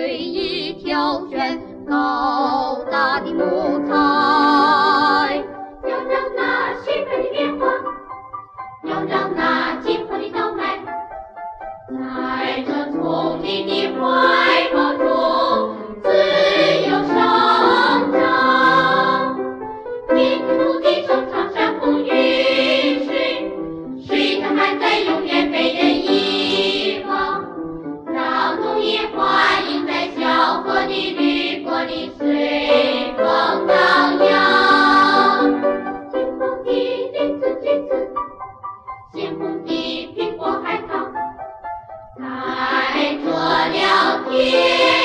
随意挑选高大的木材， 要让那喜快的莲花，要让那金黄的稻麦，在这丛林的怀抱中自由生长。泥土地上长山风雨水，水的还在永远被人遗忘。让农业欢迎在小河的绿波里随风荡漾。金黄的栗子橘子，鲜红的苹果海棠，在这聊天。